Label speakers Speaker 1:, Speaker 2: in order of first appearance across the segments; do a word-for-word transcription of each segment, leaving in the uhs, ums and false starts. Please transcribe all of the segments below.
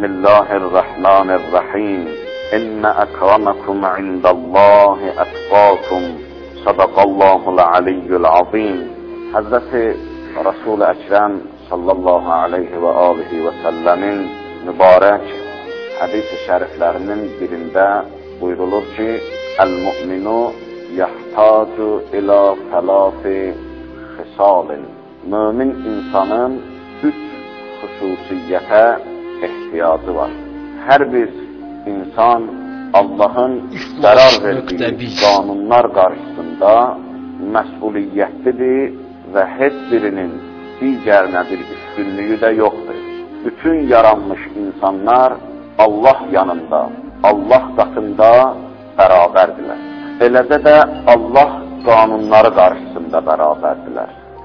Speaker 1: Bismillahirrahmanirrahim. İnne ekramakum indallahi etqakum. Sadaqallahul aliyyul azim. Hazreti Resul-i Ekrem sallallahu aleyhi ve alihi ve sellemin mübarek hadis-i şeriflerinin birinde buyrulur ki El-mu'minu yahtacu ila felâfi hisalin. Mümin insanın üç hususiyyete ihtiyacı var. Her bir insan Allah'ın karar verdiği kanunlar karşısında məsuliyyətlidir ve heç birinin digərinə bir üstünlüğü de yoktur. Bütün yaranmış insanlar Allah yanında, Allah katında beraberdiler. Eləcə də Allah kanunları karşısında beraberdiler.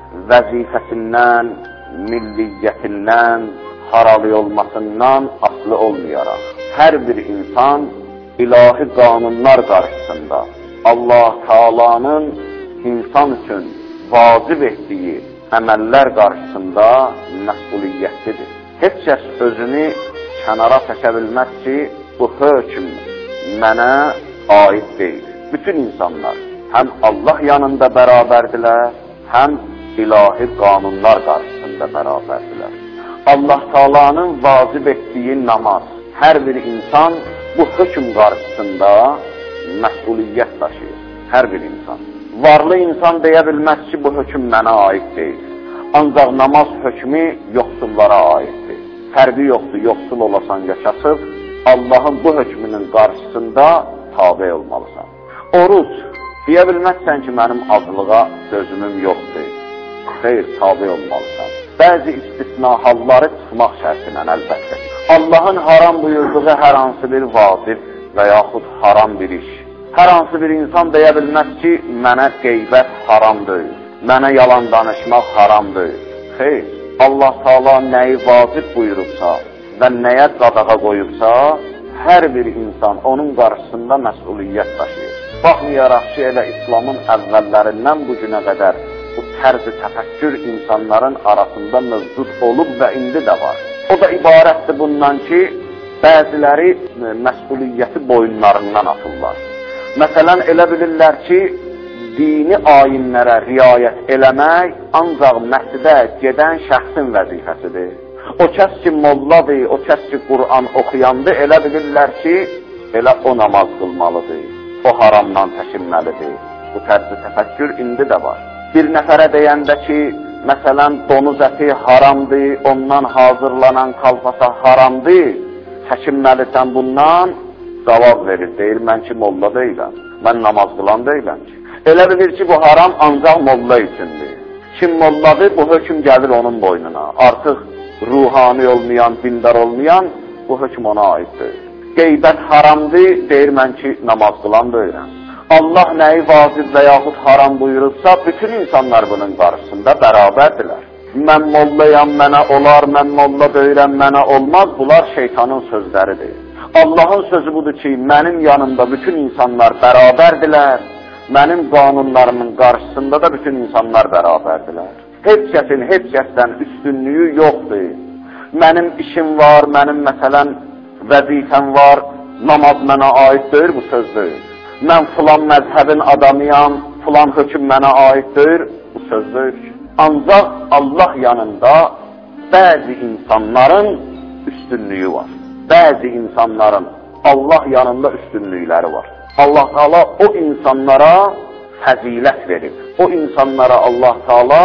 Speaker 1: Vəzifəsindən, milliyyətindən, haralı olmasından aslı olmayaraq. Her bir insan ilahi kanunlar karşısında Allah Taala'nın insan için vacib etdiyi əməllər qarşısında məsuliyyətlidir. Heç kəs özünü kənara çəkə bilməz ki, bu hökm mənə aid deyil. Bütün insanlar həm Allah yanında bərabərdirlər, həm ilahi qanunlar qarşısında bərabərdirlər. Allah Taala'nın vacib etdiyi namaz, hər bir insan bu hökm qarşısında məsuliyyət daşıyır. Hər bir insan. Varlı insan deyə bilməz ki, bu hökm mənə aid deyil. Ancaq namaz hökmü yoxsullara aiddir. Fərqi yoxdur, yoxsul olasan ya kasıb, Allahın bu hökmünün qarşısında tabe olmalısan. Oruç, deyə bilməzsən ki, mənim acılığa dözümüm yoxdur. Xeyr, tabe olmalısan. Bəzi istisna halları çıxmaq şərtilə əlbəttə. Allahın haram buyurduğu hər hansı bir vacib və yaxud haram bir iş. Hər hansı bir insan deyə bilməz ki, mənə qeybət haram deyil, mənə yalan danışmaq haram deyil. Xeyr, Allah Taala nəyi vacib buyurubsa və nəyə qadağa qoyubsa, hər bir insan onun qarşısında məsuliyyət daşıyır. Baxmayaraq ki, elə İslamın əvvəllərindən bu günə qədər bu tərz-i təfəkkür insanların arasında mövcud olub və indi də var. O da ibarətdir bundan ki, bəziləri məsuliyyəti boyunlarından atırlar. Məsələn, elə bilirlər ki, dini ayinlərə riayət eləmək ancaq məscidə gedən şəxsin vəzifəsidir. O kəs ki, molladır, o kəs ki, Qur'an oxuyandır, elə bilirlər ki, elə o namaz qılmalıdır, o haramdan çəkinməlidir. Bu tərz-i təfəkkür indi də var. Bir nəfərə deyəndə ki, məsələn, donuz əti haramdır, ondan hazırlanan kalfasa haramdır, çəkinməlisən bundan, cavab verir, deyir, mən ki, molla deyiləm, mən namaz qılan deyiləm ki. Elə bilir ki, bu haram ancaq molla üçündür. Kim molladır, bu hökm gəlir onun boynuna. Artıq ruhani olmayan, dindar olmayan, bu hökm ona aiddir. Qeybət haramdır, deyir, mən ki, namaz qılan deyiləm. Allah nəyi vacib və yaxud haram buyurubsa, bütün insanlar bunun qarşısında bərabərdirlər. Mən mollayam, mənə olar, mən molla deyiləm, mənə olmaz, bunlar şeytanın sözləridir. Allahın sözü budur ki, mənim yanımda bütün insanlar bərabərdirlər, mənim qanunlarımın qarşısında da bütün insanlar bərabərdirlər. Heç kəsin, heç kəsdən üstünlüyü yoxdur. Mənim işim var, mənim məsələn vəzifəm var, namaz mənə aid deyir, bu söz deyil. Mən filan məzhəbin adamıyam, filan hökm mənə aid deyir, bu söz deyil. Ancaq Allah yanında bəzi insanların üstünlüyü var. Bəzi insanların Allah yanında üstünlükləri var. Allah Taala o insanlara fəzilət verir. O insanlara Allah Taala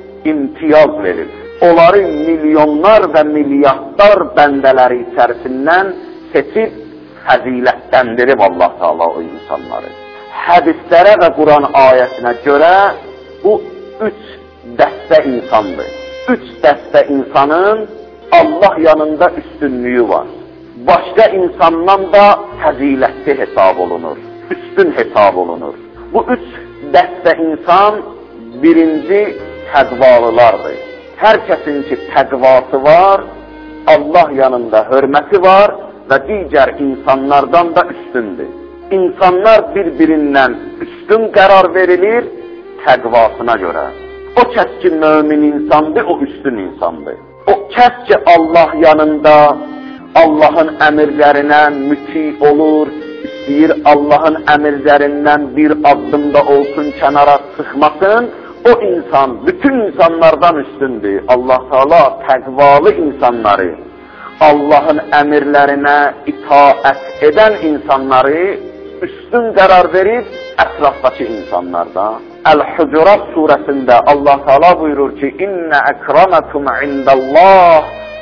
Speaker 1: imtiyaz verir. Onları milyonlar və milyardlar bəndələri içərisindən seçib fəzilətləndirib Allah Taala o insanları. Hədislərə və Quran ayəsinə görə bu üç dəstə insandır. Üç dəstə insanın Allah yanında üstünlüyü var. Başqa insandan da fəzilətli hesab olunur, üstün hesab olunur. Bu üç dəstə insan birinci təqvalılardır. Hər kəsin ki təqvası var, Allah yanında hörməti var və digər insanlardan da üstündür. İnsanlar bir-birindən üstün qərar verilir təqvasına görə. O kəs ki mömin insandır, o üstün insandır. O kəs ki Allah yanında Allahın əmirlərinə müti olur, istəyir Allahın əmirlərindən bir addımda olsun, kənara çıxmasın, o insan bütün insanlardan üstündür. Allah Teala təqvalı insanları, Allahın əmirlərinə itaət edən insanları üstün qərar verib ətrafdakı insanlardan. Əl-Hucurat surəsində Allah Teala buyurur ki, İnnə əkramakum indəllah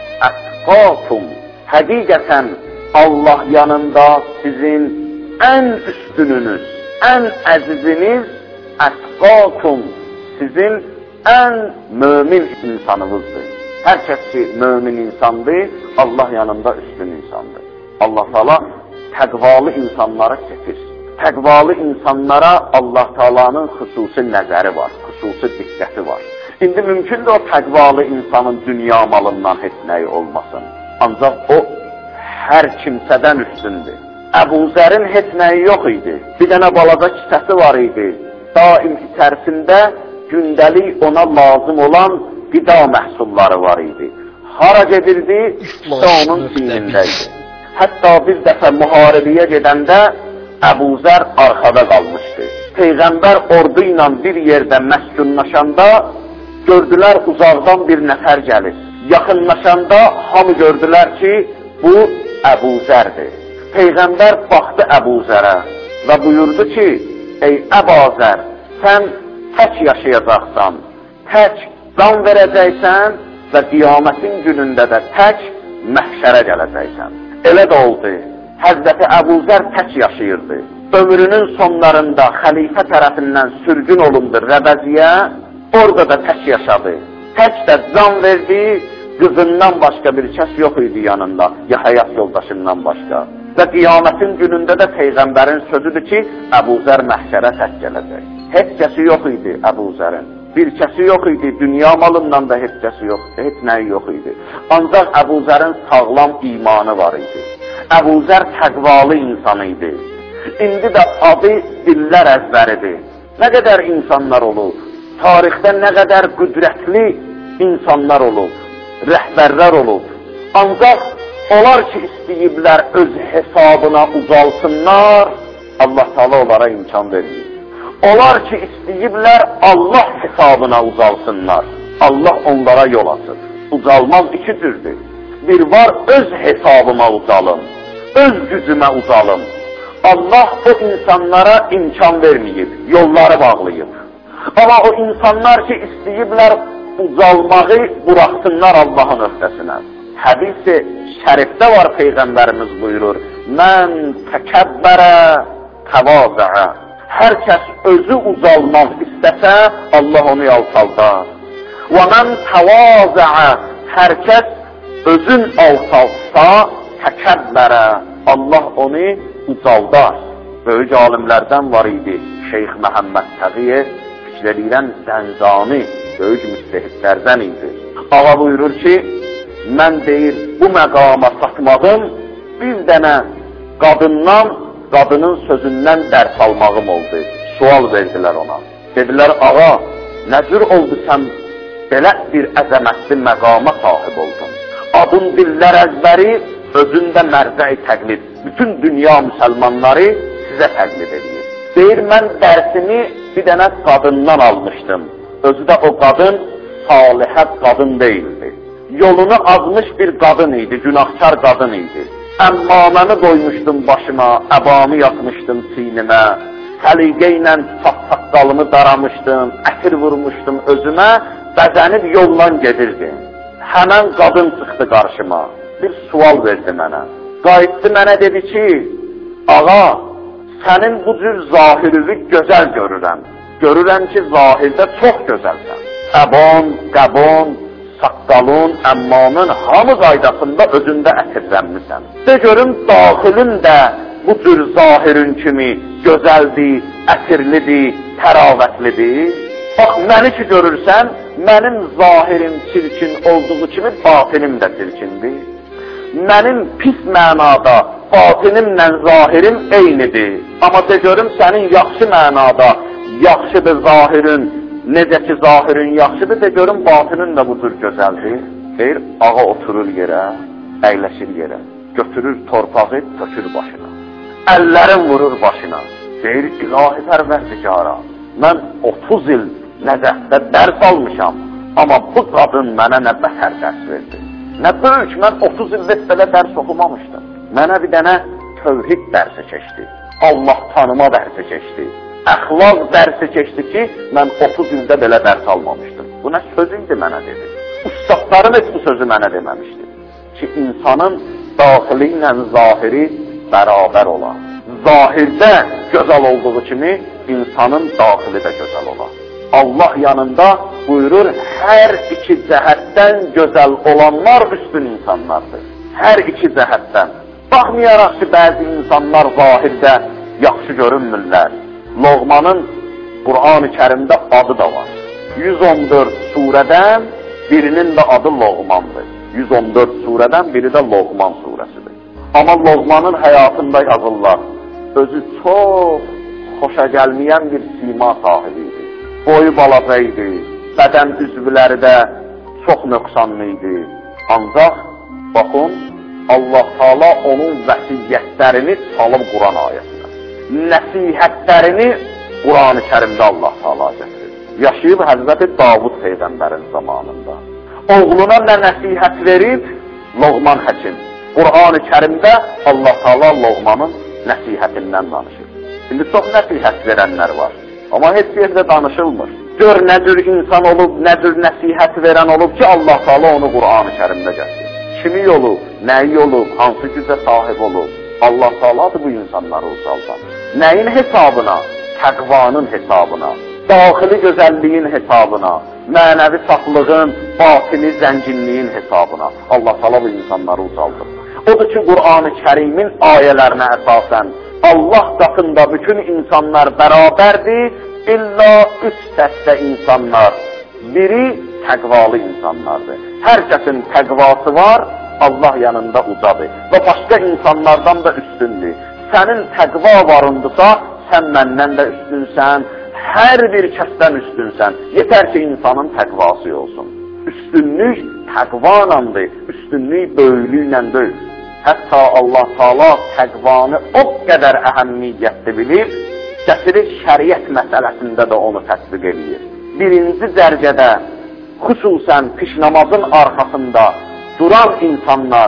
Speaker 1: ətqakum. Həqiqətən Allah yanında sizin ən üstününüz, ən əziziniz ətqakum, sizin ən mömin insanınızdır. Hər kəs ki, mömin insandır, Allah yanında üstün insandır. Allah Teala təqvalı insanlara seçir. Təqvalı insanlara Allah Teala'nın xüsusi nəzəri var, xüsusi diqqəti var. İndi mümkündür o təqvalı insanın dünya malından heç nəyi olmasın. Ancaq o hər kimsədən üstündür. Əbu Zərin heç nəyi yox idi. Bir dənə balaca kisəsi var idi. Daim içərisində gündəlik ona lazım olan qida məhsulları var idi. Hara gedirdi, işte onun sinindəydi. Hətta bir dəfə müharibəyə gedəndə Əbu Zər arxada qalmışdı. Peyğəmbər ordu ilə bir yerdə məskunlaşanda gördülər uzaqdan bir nəfər gəlir. Yaxınlaşanda hamı gördülər ki, bu Əbu Zərdir. Peyğəmbər baxdı Əbu Zərə və buyurdu ki, ey Əbu Zər, sən tək yaşayacaqsan, tək can verəcəksən və qiyamətin günündə də tək məhşərə gələcəksən. Elə də oldu. Həzrəti Əbu Zər tək yaşayırdı. Ömrünün sonlarında xəlifə tərəfindən sürgün olundu Rəbəziyə, orada da tək yaşadı. Tək də can verdi, qızından başqa bir kəs yox idi yanında, ya həyat yoldaşından başqa. Və qiyamətin günündə də Peyğəmbərin sözüdür ki, Əbu Zər məhşərə tək gələcək. Heç kəsi yox idi Əbu Zərin. Bir kəsi yox idi, dünya malından da heç kəsi yox idi, heç nəyi yox idi. Ancaq Əbu Zərin sağlam imanı var idi. Əbu Zər təqvalı insan idi. İndi də adı dillər əzbəridir. Nə qədər insanlar olub, tarixdə nə qədər qüdrətli insanlar olub, rəhbərlər olub. Ancaq onlar ki, istəyiblər öz hesabına uzalsınlar, Allah Teala onlara imkan verir. Onlar ki, istəyiblər Allah hesabına uzalsınlar, Allah onlara yol açır. Uzalmaz iki cürdür. Bir var, öz hesabıma uzalım, öz gücümə uzalım. Allah o insanlara imkan verməyib, yolları bağlayıb. Amma o insanlar ki, istəyiblər uzalmağı buraxsınlar Allahın öhdəsinə. Hədis-i şərifdə var, Peyğəmbərimiz buyurur, mən təkəbbərə təvazəə. Hər kəs özü uzalmaq istəsə, Allah onu yalçaldar. Və mən təvazəə. Hər kəs özün alçaltsa, təkəbbərə. Allah onu ucaldar. Böyük alimlərdən var idi Şeyx Məhəmməd Təqiyev, fikr edirəm Zənzani, böyük müstəhidlərdən idi. Ağa buyurur ki, mən deyir, bu məqama satmağım bir dənə qadından, qadının sözündən dərs almağım oldu. Sual verdilər ona. Dedilər, ağa, nə cür oldu sən belə bir əzəmətli məqama sahib oldun? Adın dillər əzbəri, özündə mərcə-i təqlid. Bütün dünya müsəlmanları sizə təqlid edir. Deyir, mən dərsimi bir dənə qadından almışdım. Özü də o qadın salihə qadın deyildi. Yolunu azmış bir qadın idi, günahkar qadın idi. Əmmaməni qoymuşdum başıma, əbamı yatmışdım sinimə, səliqə ilə saqqalımı daramışdım, ətir vurmuşdum özümə, bəzənib yoldan gedirdim. Həmən qadın çıxdı qarşıma, bir sual verdi mənə. Qayıtdı mənə dedi ki, ağa, sənin bu cür zahirini gözəl görürəm. Görürəm ki, zahirdə çox gözəlsən. Əban, qəban, saqqalın, əmmamın hamı qaydasında özündə ətirlənmirsən. De görüm, daxilin də bu cür zahirin kimi gözəldir, ətirlidir, təravətlidir. Bax, məni ki görürsən, mənim zahirim çirkin olduğu kimi batinim də çirkindir. Mənim pis mənada batinimlə zahirim eynidir. Amma de görüm, sənin yaxşı mənada yaxşıdır zahirin, necə ki zahirin yaxşıdır, de görüm batinin də bu cür gözəldir. Deyir, ağa oturur yerə, əyləşir yerə. Götürür torpağı, tökür başına. Əllərin vurur başına. Deyir, ilahi pərverdigara, mən otuz il Nəcəfdə dərs almışam, amma bu qadın mənə nə bətər dərs verdi. Nə böyük, mən otuz il belə dərs oxumamışdım. Mənə bir dənə tövhid dərsi keçdi. Allah tanıma dərsi keçdi. Əxlaq dərsi keçdi ki, mən otuz ildə belə dərs almamışdım. Bu nə sözü idi mənə dedi. Ustadlarım heç bu sözü mənə deməmişdi. Ki, insanın daxili ilə zahiri bərabər olar. Zahirdə gözəl olduğu kimi, insanın daxili də gözəl olar. Allah yanında buyurur, hər iki cəhətdən gözəl olanlar üstün insanlardır. Hər iki cəhətdən. Baxmayaraq ki, bəzi insanlar zahirdə yaxşı görünmürlər. Loğmanın Qur'an-ı Kərimdə adı da var. yüz on dörd surədən birinin də adı Loğmandır. yüz on dörd surədən biri də Loğman surəsidir. Amma Loğmanın həyatında yazırlar, özü çox xoşa gəlməyən bir sima sahibi idi. Boyu balaca idi, bədən üzvləri də çox nöqsanlı idi. Ancaq, baxın, Allah Taala onun vəsiyyətlərini salıb Quran ayəsinə. Nəsihətlərini Quran-ı Kərimdə Allah Taala gətirir. Yaşayıb Həzrəti Davud Peyğəmbərin zamanında. Oğluna nə nəsihət verib? Loğman həkim. Quran-ı Kərimdə Allah Taala Loğmanın nəsihətindən danışır. İndi çox nəsihət verənlər var. Amma heç yerdə danışılmır. Gör nə cür insan olub, nə cür nəsihət verən olub ki, Allah Taala onu Quran-ı Kərimdə gətirir. Kimi olub, nəyi olub, hansı gücə sahib olub? Allah Taaladır bu insanları ucaldan. Nəyin hesabına? Təqvanın hesabına, daxili gözəlliyin hesabına, mənəvi saflığın, batini zənginliyin hesabına. Allah Taala bu insanları ucaldır. Odur ki, Quran-ı Kərimin ayələrinə əsasən Allah qatında bütün insanlar bərabərdir, illa üç dəstə insanlar. Biri təqvalı insanlardır. Hər kəsin təqvası var, Allah yanında ucadır və başqa insanlardan da üstündür. Sənin təqva varındısa, sən məndən də üstünsən, hər bir kəsdən üstünsən. Yetər ki, insanın təqvası olsun. Üstünlük təqvanandır, üstünlük böyüklüklə deyil. Hətta Allah Taala təqvanı o qədər əhəmiyyətli bilir, gətirir şəriət məsələsində də onu təsdiq edir. Birinci dərəcədə, xüsusən pişnamazın arxasında duran insanlar,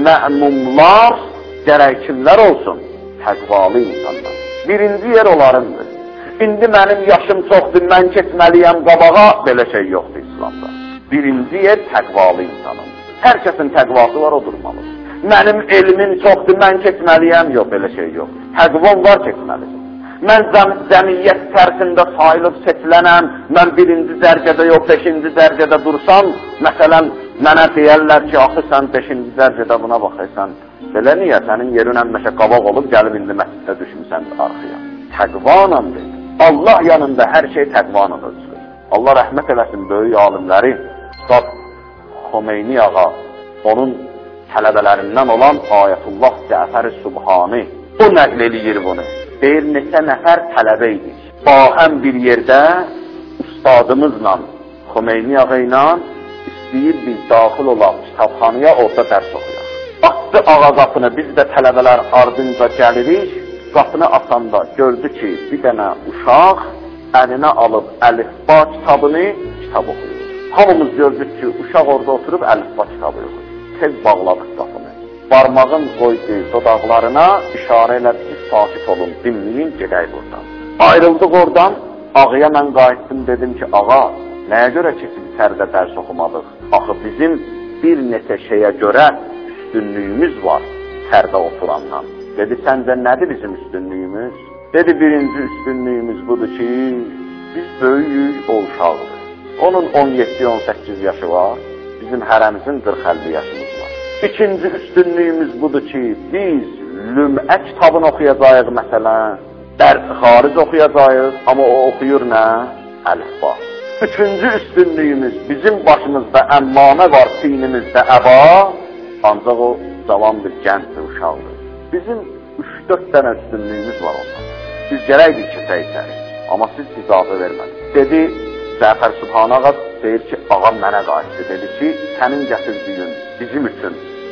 Speaker 1: mə'mumlar, gərək kimlər olsun? Təqvalı insanlar. Birinci yer onlarındır. İndi mənim yaşım çoxdur, mən keçməliyəm qabağa, belə şey yoxdur İslamda. Birinci yer təqvalı insanın. Hər kəsin təqvası var, o durmalıdır. Mənim elmin çoxdur, mən keçməliyəm, yox, belə şey yox. Təqvam var, keçməlidir. Mən cəmiyyət tərsində sayılıb seçilənəm, mən birinci dərəcədə yox, beşinci dərəcədə dursam, məsələn, mənə deyərlər ki, axı sən beşinci dərəcədə buna baxırsan, belə niyə? Sənin yerin əmməşə qabaq olub, gəlib indi məsciddə düşmüsən arxıya. Təqvanandır. Allah yanında hər şey təqvanın ölçülür. Allah rəhmət eləsin böyük alimləri, Ustad Xomeyni ağa, onun tələbələrindən olan Ayətullah Cəfər-i Subhani, o nəql eləyir bunu. Deyir, neçə nəfər tələbə idik. Bahəm bir yerdə ustadımızla, Xomeyni ağa ilə istəyir biz daxil olaq kitabxanaya, orada dərs oxuyaq. Açdı ağa qapını, biz də tələbələr ardınca gəlirik, qapını atanda gördü ki, bir dənə uşaq əlinə alıb əlifba kitabını kitab oxuyur. Hamımız gördük ki, uşaq orada oturub əlifba kitabı oxuyur. Tez bağladıq qapını. Barmağın qoydu dodaqlarına, işarə elədi ki, sakit olun, dinləyin, gedək buradan. Ayrıldıq oradan, ağaya mən qayıtdım, dedim ki, ağa, nəyə görə ki, siz sərdə dərs oxumadıq? Axı bizim bir neçə şeyə görə üstünlüyümüz var sərdə oturandan. Dedi, səncə nədir bizim üstünlüyümüz? Dedi, birinci üstünlüyümüz budur ki, biz böyüyük, o uşaqdır. Onun on yeddi on səkkiz yaşı var, bizim hərəmizin qırx əlli yaşımız var. İkinci üstünlüyümüz budur ki, biz lümə kitabını oxuyacağıq məsələn, dərs-i xaric oxuyacağıq, amma o oxuyur nə? Əlifba. Üçüncü üstünlüyümüz, bizim başımızda əmmamə var, sinimizdə əba, ancaq o cavan bir gəncdir, uşaqdır. Bizim üç dörd dənə üstünlüyümüz var ondan. Biz gərəkdik keçək içərik, amma siz icazə vermədiniz. Dedi, Cəfər Subhani ağa deyir ki, ağam mənə qayıtdı. Dedi ki, sənin gətirdiyin bizim üçün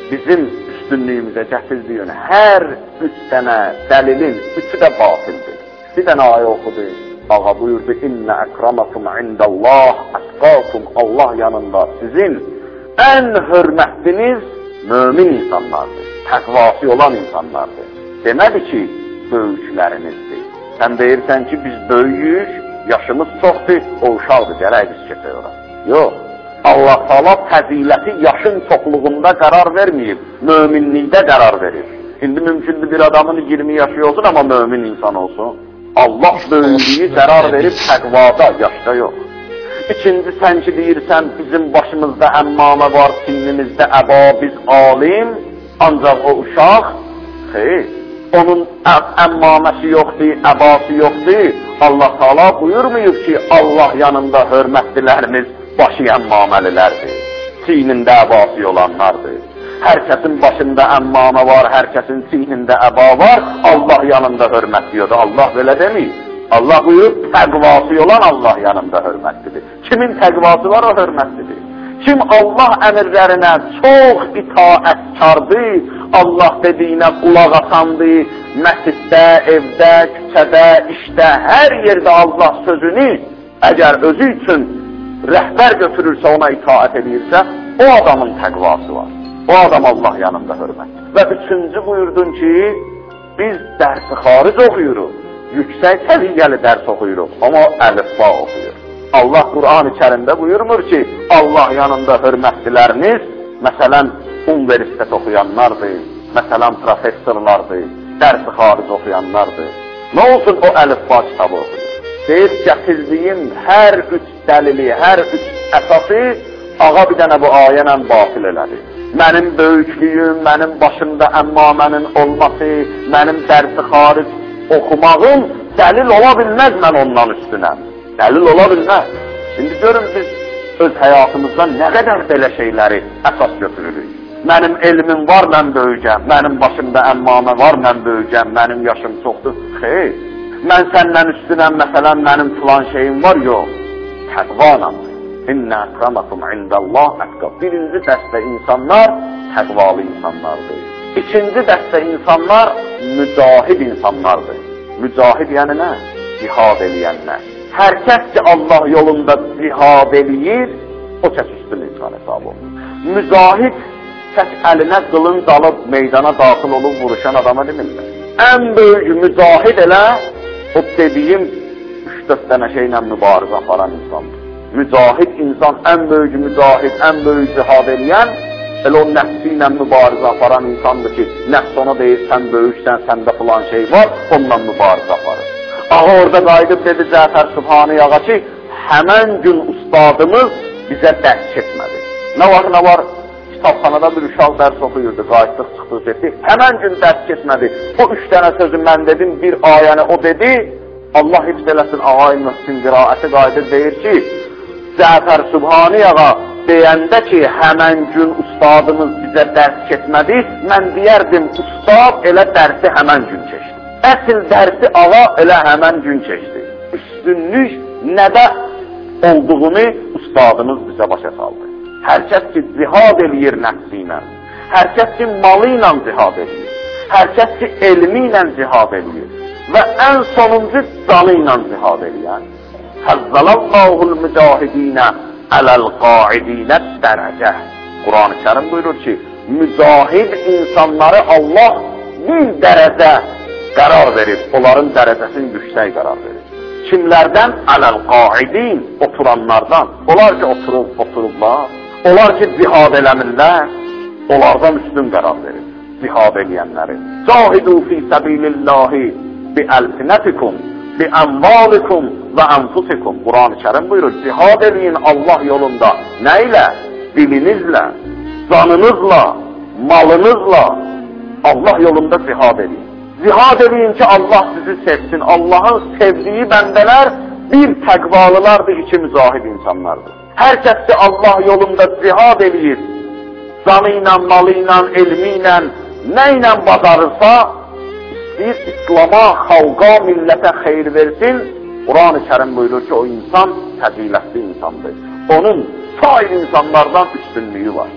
Speaker 1: bizim üstünlüyümüzə gətirdiyin hər üç dənə dəlilin üçü də batildir. Bir dənə ayə oxudu. Ağa buyurdu, İnnə əkramakum indəllah ətqakum. Allah yanında sizin ən hörmətliniz mömin insanlardır, təqvası olan insanlardır. Demədi ki, böyüklərinizdir. Sən deyirsən ki, biz böyüyük, yaşımız çoxdur, o uşaqdır, gələk biz keçək ora. Yox, Allah Taala fəziləti yaşın çoxluğunda qərar verməyib, möminlikdə qərar verir. İndi mümkündür bir adamın iyirmi yaşı olsun, amma mömin insan olsun. Allah böyüklüyü qərar verib təqvada, yaşda yox. İkinci, sən ki deyirsən, bizim başımızda əmmamə var, sinnimizdə əba, biz alim, ancaq o uşaq, xeyr, onun əmmaməsi yoxdur, əbası yoxdur. Allah Taala buyurmuyub ki, Allah yanında hörmətlilərimiz başı əmmaməlilərdir, sinində əbası olanlardır. Hər kəsin başında əmmamə var, hər kəsin sinində əba var, Allah yanında hörmətliyordur. Allah belə demir. Allah buyurub, təqvası olan Allah yanında hörmətlidir. Kimin təqvası var, o hörmətlidir. Kim Allah əmirlərinə çox itaətkardır, Allah dediyinə qulaq asandır, məsciddə, evdə, küçədə, işdə, hər yerdə Allah sözünü əgər özü üçün rəhbər götürürsə, ona itaət edirsə, o adamın təqvası var. O adam Allah yanında hörmətdir. Və üçüncü buyurdun ki, biz dərsi xaric oxuyuruq, yüksək səviyyəli dərs oxuyuruq, amma əlifba oxuyur. Allah Qur'an-ı Kərimdə buyurmur ki, Allah yanında hörmətliləriniz, məsələn, universitet oxuyanlardır, məsələn, professorlardır, dərsi xaric oxuyanlardır. Nə olsun o əlifba kitabı oxuyur? Deyir, gətirdiyin hər üç dəlili, hər üç əsası ağa bir dənə bu ayənə batil elədi. Mənim böyüklüyüm, mənim başımda əmmamənin olması, mənim dərsi xaric oxumağım dəlil ola bilməz mən ondan üstünəm. Dəlil ola bilməz. İndi görün biz öz həyatımızda nə qədər belə şeyləri əsas götürürük. Mənim elmim var, mən böyüyəcəm. Mənim başımda əmmamə var, mən böyüyəcəm. Mənim yaşım çoxdur. Xeyr. Mən səndən üstünəm, məsələn, mənim filan şeyim var, yox. Təqvanam. İnnə əkramakum indəllah ətqab. Birinci dəstə insanlar təqvalı insanlardır. İkinci dəstə insanlar mücahid insanlardır. Mücahid yəni nə? Cihad eləyənlər. Hər kəs ki Allah yolunda cihad eləyir, o kəs üstün insan hesab olunur. Mücahid kəs əlinə qılınc alıb meydana daxil olub vuruşan adama demirlər. Ən böyük mücahid elə o dediyim üç dörd dənə şeylə mübarizə aparan insandır. Mücahid insan, ən böyük mücahid, ən böyük cihad eləyən, elə o nəfsi ilə mübarizə aparan insandır ki, nəfs ona deyir, sən böyüksən, səndə filan şey var, onunla mübarizə aparır. Ağa orada qayıdıb dedi Cəfər Sübhani ağa ki, həmən gün ustadımız bizə dərs keçmədi. Nə var, nə var? Kitabxanada bir uşaq dərs oxuyurdu, qayıtdıq, çıxdıq, getdi. Həmən gün dərs keçmədi. O üç dənə sözü mən dedim, bir ayəni o dedi, Allah hifz eləsin, ağa-i Mühsin qiraəti qayıdır, deyir ki, Cəfər Sübhani ağa deyəndə ki, həmən gün ustadımız bizə dərs keçmədi, mən deyərdim, ustad elə dərsi həmən gün keçdi. Əsl dərsi ağa elə həmən gün keçdi. Üstünlük nədə olduğunu ustadımız bizə başa saldı. Hər kəs ki, cihad eləyir nəfsi ilə, hər kəs ki, malı ilə cihad eləyir, hər kəs ki, elmi ilə cihad eləyir və ən sonuncu canı ilə cihad eləyən. Həzzələllahul mücahidinə ələl-qaidinə dərəcə. Quran-ı Kərim buyurur ki, mücahid insanları Allah bir dərəcə qərar verir, onların dərəcəsini yüksək qərar verir. Kimlərdən? Ələl-qaidin, oturanlardan. Onlar ki, oturub, oturublar. Onlar ki, cihad eləmirlər, onlardan üstün qərar verir, cihad eləyənləri. Cahidu fi səbilillahi bi əlsinətikum, bi əmvalikum və ənfusikum. Quran-ı Kərim buyurur, cihad eləyin Allah yolunda. Nə ilə? Dilinizlə, canınızla, malınızla Allah yolunda cihad eləyin. Cihad eləyin ki, Allah sizi sevsin. Allahın sevdiyi bəndələr bir təqvalılardır, iki mücahid insanlardır. Hər kəs ki, Allah yolunda cihad eləyir, canı ilə, malı ilə, elmi ilə, nə ilə bacarırsa, istəyir İslama, xalqa, millətə xeyir versin, Quran-ı Kərim buyurur ki, o insan fəzilətli insandır. Onun sair insanlardan üstünlüyü var.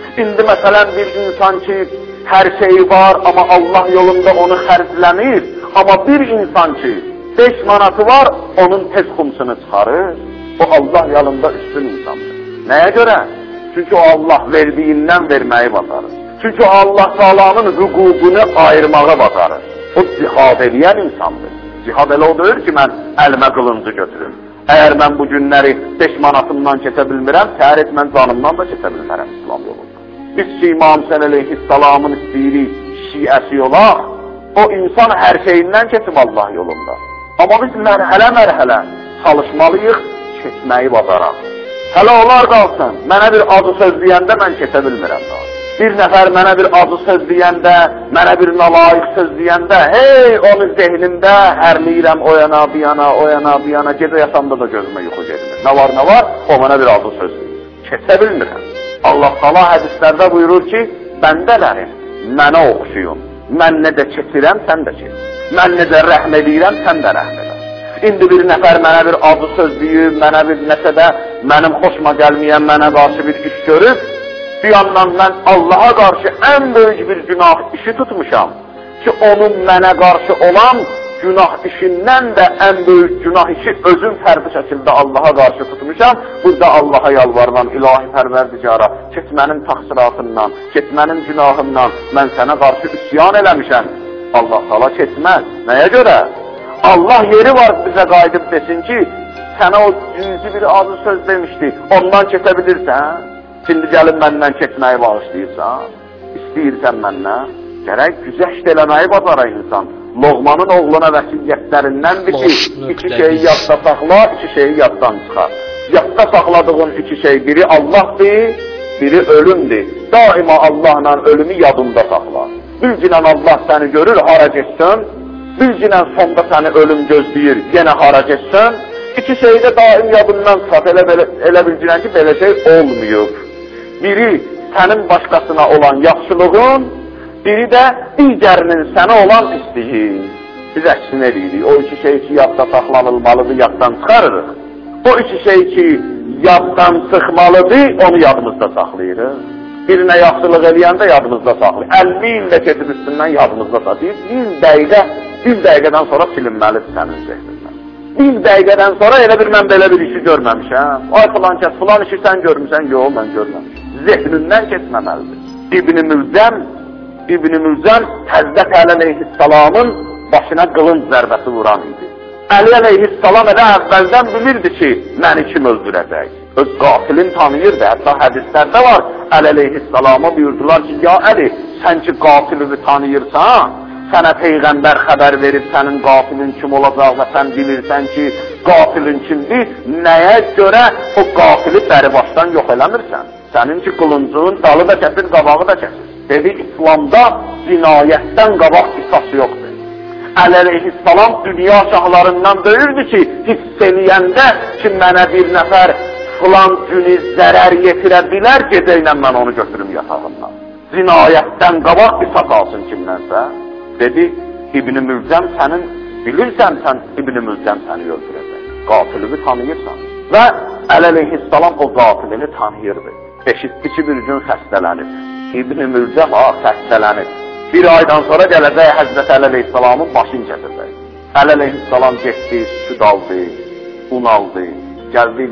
Speaker 1: İndi məsələn bir insan ki, hər şeyi var, amma Allah yolunda onu xərcləmir. Amma bir insan ki, beş manatı var, onun tez xumsunu çıxarır. O Allah yolunda üstün insandır. Nəyə görə? Çünki o Allah verdiyindən verməyi bacarır. Çünki o Allah Taala'nın hüququnu ayırmağa bacarır. O cihad edən insandır. Cihad elə o deyir ki, mən əlimə qılıncı götürüm. Əgər mən bu günləri beş manatımdan keçə bilmirəm, səhər et mən canımdan da keçə bilmərəm İslam yolunda. Biz ki, İmam Hüseyin əleyhissalamın istəyirik şiəsi olaq, o insan hər şeyindən keçib Allah yolunda. Amma biz mərhələ-mərhələ çalışmalıyıq, keçməyi bacaraq. Hələ olar qalsın, mənə bir adı söz deyəndə mən keçə bilmirəm daha. Bir nəfər mənə bir adı söz deyəndə, mənə bir nalayiq söz deyəndə, hey, onu zehnimdə hərliyirəm o yana, bir yana, o yana, bir yana, gecə yatamda da gözümə yuxu gelmir. Nə var, nə var? O mənə bir adı söz deyir. Keçə bilmirəm. Allah Taala hədislərdə buyurur ki, bəndələrim, mənə oxşuyun. Mən necə keçirəm, sən də keç. Mən necə rəhm edirəm, sən də rəhm edəm. İndi bir nəfər mənə bir adı söz deyir, mənə bir nəsə də mənim xoşuma gəlməyən, mənə qarşı bir iş görüb, bir yandan mən Allaha qarşı ən böyük bir günah işi tutmuşam ki, onun mənə qarşı olan günah işindən də ən böyük günah işi özüm fərdi şəkildə Allaha qarşı tutmuşam. Burada Allaha yalvarıram, ilahi pərverdigara, keç mənim təqsiratımdan, keç mənim günahımdan, mən sənə qarşı üsyan eləmişəm. Allah Taala keçməz. Nəyə görə? Allah yeri var bizə qayıdıb desin ki, sənə o cüzi bir adı söz demişdi, ondan keçə bilirsən. Şimdi gəlib məndən keçməyi bağışlayırsan, istəyirsən məndən, gərək güzəşt eləməyi bacara insan. Loğmanın oğluna vəsiyyətlərindəndir ki, iki şeyi yadda saxla, iki şeyi yaddan çıxar. Yadda saxladığın iki şey, biri Allahdır, biri ölümdür. Daima Allahla ölümü yadında saxla. Bilginən Allah səni görür, hara geçsin, bilginən sonda səni ölüm gözləyir, yenə hara geçsin. İki şeyi də daim yadından çıxar, elə, elə bilginən ki, belə şey olmuyor. Biri sənin başqasına olan yaxşılığın, biri də digərinin sənə olan pisliyi. Biz əksin edirik. O iki şey ki, yadda saxlanılmalıdır, yaddan çıxarırıq. O iki şey ki, yaddan çıxmalıdır, onu yadımızda saxlayırıq. Birinə yaxşılıq eləyəndə yadımızda saxlayırıq. əlli ildə keçib üstündən yadımızda saxlayırıq. Bir dəqiqə, bir dəqiqədən sonra silinməlidir sənin zehnindən. Bir dəqiqədən sonra elə bir mən belə bir işi görməmişəm. Ay filan kəs, filan işi sən görmüşsən, yox, mən görməmişəm. Zehnindən keçməməlidir. İbn-i Mülzəm, İbn-i Mülzəm Həzrət Əli əleyhissalamın başına qılınc zərbəsi vuran idi. Əli əleyhissalam elə əvvəldən bilirdi ki, məni kim öldürəcək. Öz qatilini tanıyırdı. Hətta hədislərdə var. Əli əleyhissalama buyurdular ki, ya Əli, sən ki qatilini tanıyırsan, sənə Peyğəmbər xəbər verib sənin qatilin kim olacaq və sən bilirsən ki, qatilin kimdir, nəyə görə o qatili bəri başdan yox eləmirsən? Sənin ki qılıncığın dalı da kəsir, qabağı da kəsir. Dedi, İslamda cinayətdən qabaq qisas yoxdur. Əli əleyhissalam dünya şahlarından böyürdü ki, hiss eləyəndə ki, mənə bir nəfər filan günü zərər yetirə bilər, gecəylə mən onu götürüm yatağımdan. Cinayətdən qabaq qisas alsın kimdənsə. Dedi, İbn-i Mülzəm sənin, bilirsən sən İbn-i Mülzəm səni öldürəcək. Qatilini tanıyırsan. Və Əli əleyhissalam o qatilini tanıyırdı. Eşitdi ki, bir gün xəstələnib. İbn-i Mülzəm, ah, xəstələnib. Bir aydan sonra gələcək Həzrət Əli əleyhissalamın başını kəsirəcək. Əli əleyhissalam getdi, süd aldı, un aldı, gəldi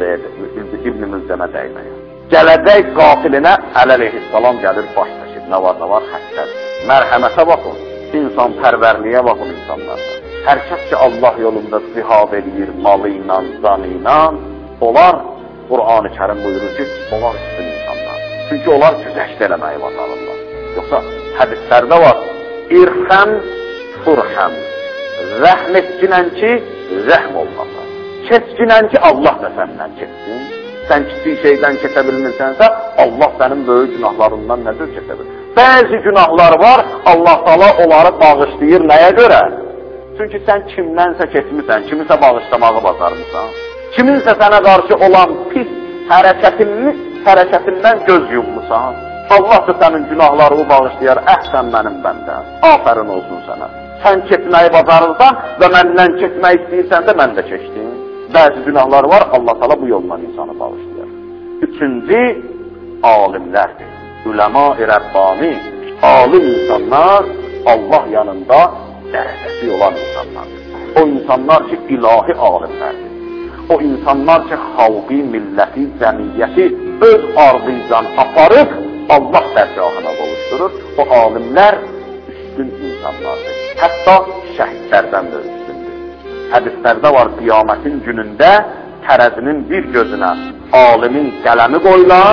Speaker 1: İbn-i Mülzəmə dəyməyə. Gələcək qatilinə Əli əleyhissalam gəlir, baş çəkir. Nə var, nə var, xəstədir. Mərhəmətə baxın, insan pərvərliyə baxın insanlarda. Hər kəs ki, Allah yolunda cihad edir, malı ilə, canı ilə, onlar Qur'an-ı Kərim buyurur ki, onlar üstün insanlar. Çünki onlar güzəşt eləməyi bacarırlar. Yoxsa hədislərdə var, İrxəm, furxəm, rəhm etkinən ki, rəhm olmasın. Keçkinən ki, Allah da səndən keçsin. Sən kiçik şeydən keçə bilmirsənsə, Allah sənin böyük günahlarından nədir keçə bilir? Bəzi günahlar var, Allah Taala onları bağışlayır. Nəyə görə? Çünki sən kimdənsə keçmirsən, kimisə bağışlamağı bacarmısan. Kiminsə sənə qarşı olan pis hərəkətini, hərəkətindən göz yummusan. Allah da sənin günahlarını bağışlayar, əhsən mənim bəndən. Afərin olsun sənə. Sən keçməyi bacarırsan və məndən keçmək istəyirsən də mən də keçdim. Bəzi günahlar var, Allah Taala bu yolla insanı bağışlayar. Üçüncü, alimlərdir. Üləma-i Rəbbani, alim insanlar Allah yanında dərəcəsi olan insanlardır. O insanlar ki, ilahi alimlərdir. O insanlar ki, xalqi, milləti, cəmiyyəti öz arzıyla aparıb Allah dərgahına qovuşdurur. O alimlər üstün insanlardır. Hətta şəhidlərdən də üstündür. Hədislərdə var, qiyamətin günündə tərəzinin bir gözünə alimin qələmi qoyular,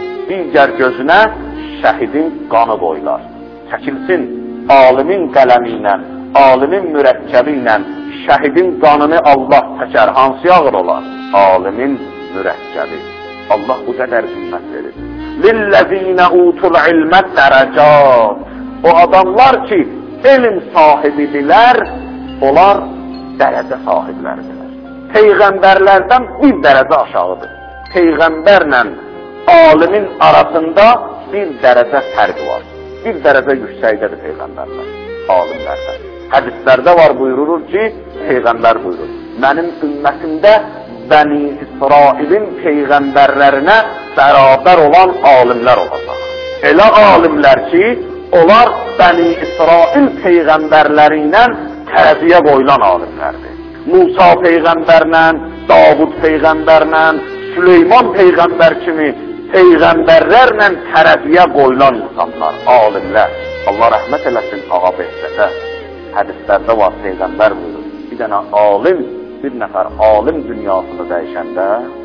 Speaker 1: digər gözünə şəhidin qanı qoyular. Çəkilsin, alimin qələmi ilə, alimin mürəkkəbi ilə şəhidin qanını Allah çəkər, hansı ağır olar? Alimin mürəkkəbi. Allah bu qədər qiymət verir. Lillezine utul ilmə dərəcat. O adamlar ki, elm sahibidirlər, onlar dərəcə sahibləridirlər. Peyğəmbərlərdən bir dərəcə aşağıdır. Peyğəmbərlə alimin arasında bir dərəcə fərq var. Bir dərəcə yüksəkdədir Peyğəmbərlər, alimlərdən. Hədislərdə var, buyurulur ki, Peyğəmbər buyurur, mənim ümmətimdə Bəni İsrailin Peyğəmbərlərinə bərabər olan alimlər olacaq. Elə alimlər ki, onlar Bəni İsrail Peyğəmbərləri ilə tərəziyə qoyulan alimlərdir. Musa Peyğəmbərlə, Davud Peyğəmbərlə, Süleyman Peyğəmbər kimi Peyğəmbərlərlə tərəziyə qoyulan insanlar, alimlər. Allah rəhmət eləsin ağa behzətə. Hədislərdə var, Peyğəmbər buyurur. Bir dənə alim, bir nəfər alim dünyasını dəyişəndə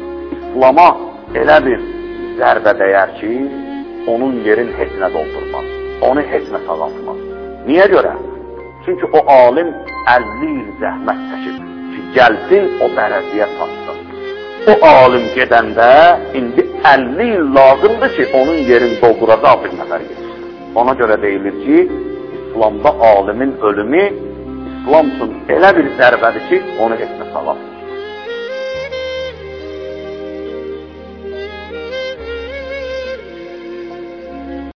Speaker 1: İslama elə bir zərbə dəyər ki, onun yerin heçnə doldurmaz, onu heçnə sağaltmaz. Niyə görə? Çünki o alim əlli il zəhmət çəkir ki, gəlsin o dərəcəyə çatsın. O alim gedəndə indi əlli il lazımdır ki, onun yerin dolduracaq bir nəfər geçsin. Ona görə deyilir ki, İslamda alimin ölümü İslam üçün elə bir zərbədir ki, onu etmə salaq.